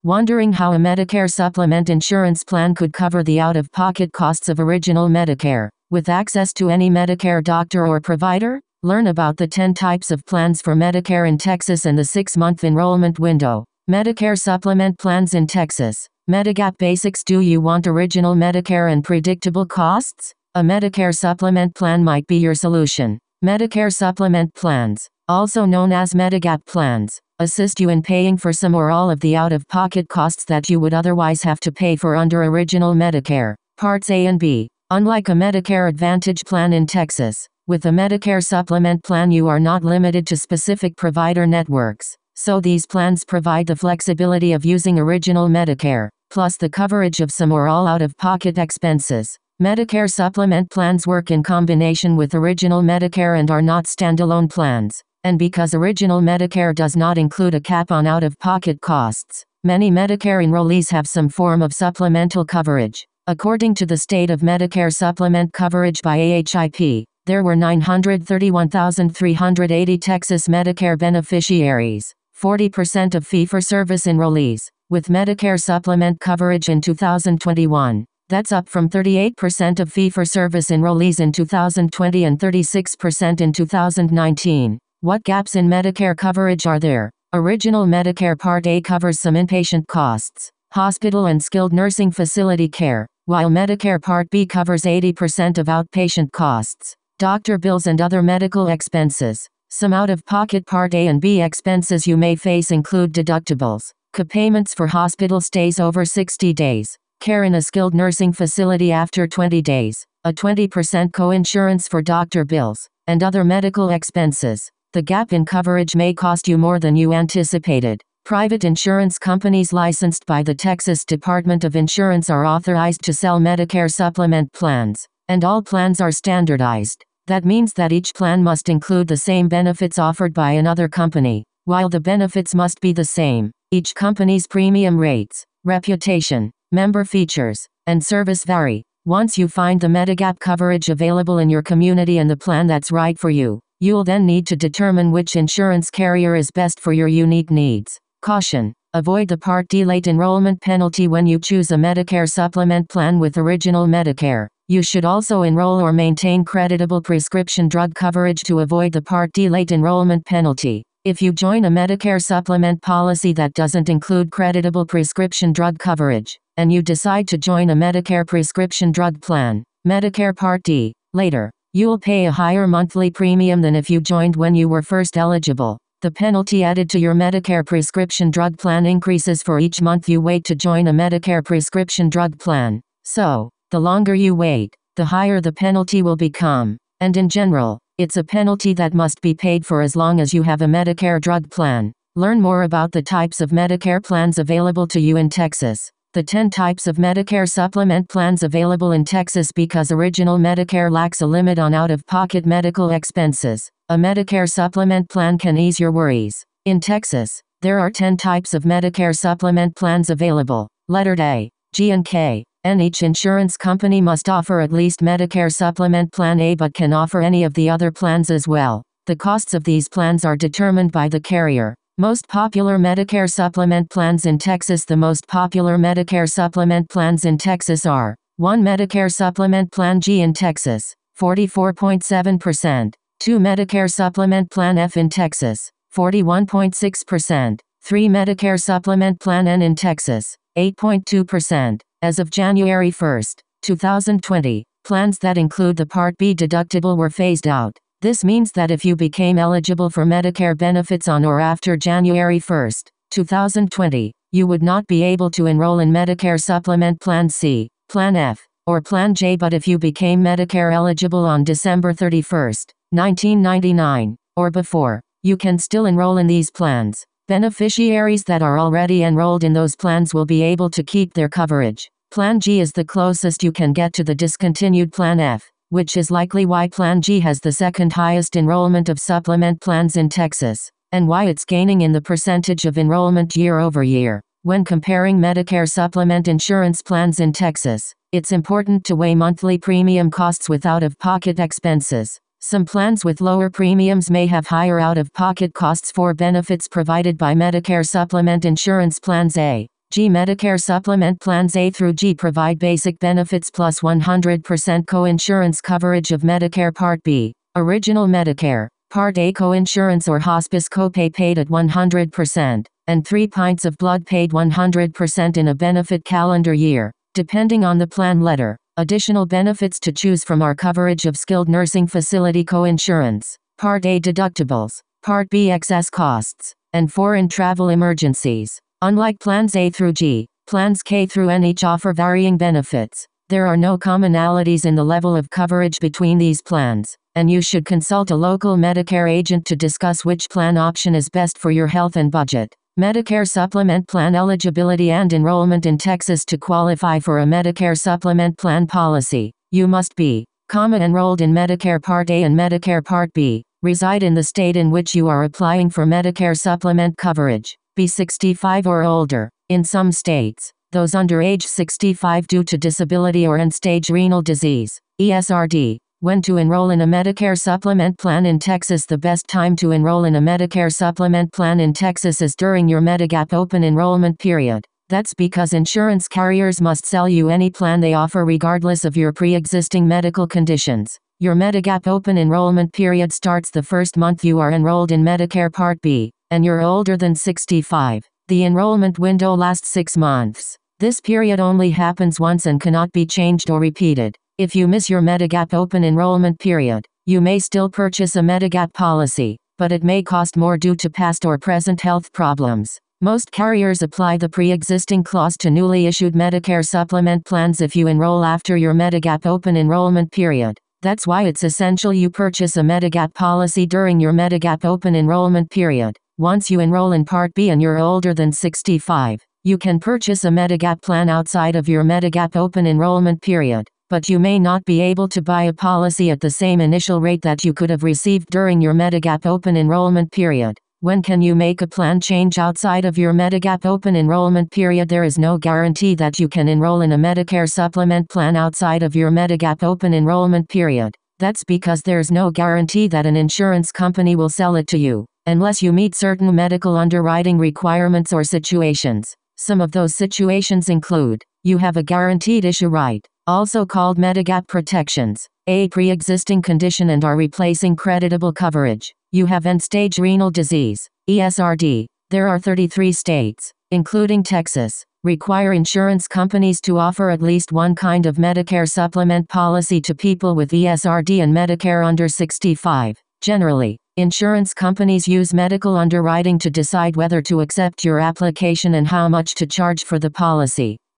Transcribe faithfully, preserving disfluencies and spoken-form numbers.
Wondering how a Medicare supplement insurance plan could cover the out-of-pocket costs of original Medicare, with access to any Medicare doctor or provider? Learn about the ten types of plans for Medicare in Texas and the six-month enrollment window. Medicare supplement plans in Texas. Medigap Basics. Do you want original Medicare and predictable costs? A Medicare supplement plan might be your solution. Medicare supplement plans, also known as Medigap plans, assist you in paying for some or all of the out-of-pocket costs that you would otherwise have to pay for under original Medicare. Parts A and B. Unlike a Medicare Advantage plan in Texas, with a Medicare supplement plan you are not limited to specific provider networks, so these plans provide the flexibility of using original Medicare, plus the coverage of some or all out-of-pocket expenses. Medicare supplement plans work in combination with original Medicare and are not standalone plans. And because original Medicare does not include a cap on out-of-pocket costs, many Medicare enrollees have some form of supplemental coverage. According to the State of Medicare Supplement Coverage by A H I P, there were nine hundred thirty-one thousand three hundred eighty Texas Medicare beneficiaries, forty percent of fee-for-service enrollees, with Medicare supplement coverage in two thousand twenty-one. That's up from thirty-eight percent of fee-for-service enrollees in two thousand twenty and thirty-six percent in two thousand nineteen. What gaps in Medicare coverage are there? Original Medicare Part A covers some inpatient costs, hospital and skilled nursing facility care, while Medicare Part B covers eighty percent of outpatient costs, doctor bills and other medical expenses. Some out-of-pocket Part A and B expenses you may face include deductibles, co-payments for hospital stays over sixty days, care in a skilled nursing facility after twenty days, a twenty percent co-insurance for doctor bills, and other medical expenses. The gap in coverage may cost you more than you anticipated. Private insurance companies licensed by the Texas Department of Insurance are authorized to sell Medicare supplement plans, and all plans are standardized. That means that each plan must include the same benefits offered by another company. While the benefits must be the same, each company's premium rates, reputation, member features, and service vary. Once you find the Medigap coverage available in your community and the plan that's right for you, you'll then need to determine which insurance carrier is best for your unique needs. Caution: avoid the Part D late enrollment penalty when you choose a Medicare supplement plan with original Medicare. You should also enroll or maintain creditable prescription drug coverage to avoid the Part D late enrollment penalty. If you join a Medicare supplement policy that doesn't include creditable prescription drug coverage, and you decide to join a Medicare prescription drug plan, Medicare Part D, later, you'll pay a higher monthly premium than if you joined when you were first eligible. The penalty added to your Medicare prescription drug plan increases for each month you wait to join a Medicare prescription drug plan. So, the longer you wait, the higher the penalty will become. And in general, it's a penalty that must be paid for as long as you have a Medicare drug plan. Learn more about the types of Medicare plans available to you in Texas. The ten types of Medicare supplement plans available in Texas because original Medicare lacks a limit on out-of-pocket medical expenses. A Medicare supplement plan can ease your worries. In Texas, there are ten types of Medicare supplement plans available. Lettered A, G and K, and each insurance company must offer at least Medicare supplement plan A but can offer any of the other plans as well. The costs of these plans are determined by the carrier. Most popular Medicare supplement plans in Texas. The most popular Medicare supplement plans in Texas are: one Medicare Supplement Plan G in Texas, forty-four point seven percent, two Medicare Supplement Plan F in Texas, forty-one point six percent, three Medicare Supplement Plan N in Texas, eight point two percent. As of January first, two thousand twenty, plans that include the Part B deductible were phased out. This means that if you became eligible for Medicare benefits on or after January first, two thousand twenty, you would not be able to enroll in Medicare Supplement Plan C, Plan F, or Plan J. But if you became Medicare eligible on December thirty-first, nineteen ninety-nine, or before, you can still enroll in these plans. Beneficiaries that are already enrolled in those plans will be able to keep their coverage. Plan G is the closest you can get to the discontinued Plan F, which is likely why Plan G has the second highest enrollment of supplement plans in Texas, and why it's gaining in the percentage of enrollment year over year. When comparing Medicare supplement insurance plans in Texas, it's important to weigh monthly premium costs with out-of-pocket expenses. Some plans with lower premiums may have higher out-of-pocket costs for benefits provided by Medicare supplement insurance plans A, G. Medicare Supplement Plans A through G provide basic benefits plus one hundred percent co-insurance coverage of Medicare Part B. Original Medicare, Part A co-insurance or hospice copay paid at one hundred percent, and three pints of blood paid one hundred percent in a benefit calendar year, depending on the plan letter. Additional benefits to choose from are coverage of skilled nursing facility co-insurance, Part A deductibles, Part B excess costs, and foreign travel emergencies. Unlike plans A through G, plans K through N each offer varying benefits. There are no commonalities in the level of coverage between these plans, and you should consult a local Medicare agent to discuss which plan option is best for your health and budget. Medicare Supplement Plan eligibility and enrollment in Texas. To qualify for a Medicare Supplement Plan policy, you must be, comma, enrolled in Medicare Part A and Medicare Part B, reside in the state in which you are applying for Medicare Supplement coverage, be sixty-five or older. In some states, those under age sixty-five due to disability or end-stage renal disease, E S R D. When to enroll in a Medicare Supplement Plan in Texas. The best time to enroll in a Medicare Supplement Plan in Texas is during your Medigap open enrollment period. That's because insurance carriers must sell you any plan they offer regardless of your pre-existing medical conditions. Your Medigap open enrollment period starts the first month you are enrolled in Medicare Part B, and you're older than sixty-five. The enrollment window lasts six months. This period only happens once and cannot be changed or repeated. If you miss your Medigap open enrollment period, you may still purchase a Medigap policy, but it may cost more due to past or present health problems. Most carriers apply the pre-existing clause to newly issued Medicare Supplement plans if you enroll after your Medigap open enrollment period. That's why it's essential you purchase a Medigap policy during your Medigap open enrollment period. Once you enroll in Part B and you're older than sixty-five, you can purchase a Medigap plan outside of your Medigap open enrollment period, but you may not be able to buy a policy at the same initial rate that you could have received during your Medigap open enrollment period. When can you make a plan change outside of your Medigap open enrollment period? There is no guarantee that you can enroll in a Medicare Supplement Plan outside of your Medigap open enrollment period. That's because there's no guarantee that an insurance company will sell it to you, unless you meet certain medical underwriting requirements or situations. Some of those situations include: you have a guaranteed issue right, also called Medigap protections, a pre-existing condition and are replacing creditable coverage. You have end-stage renal disease, E S R D. There are thirty-three states, including Texas, require insurance companies to offer at least one kind of Medicare supplement policy to people with E S R D and Medicare under sixty-five. Generally, insurance companies use medical underwriting to decide whether to accept your application and how much to charge for the policy.